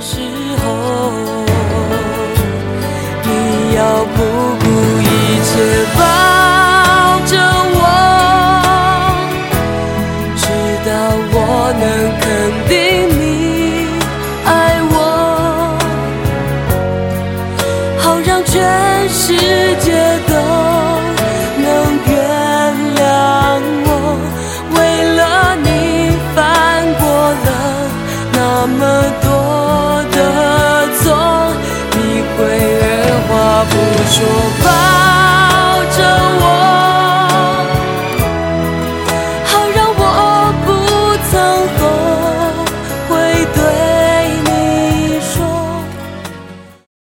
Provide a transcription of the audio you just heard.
时候，你要不顾一切抱着我，直到我能肯定你爱我，好让全世界都能原谅我，为了你犯过了那么多的错，你会二话不说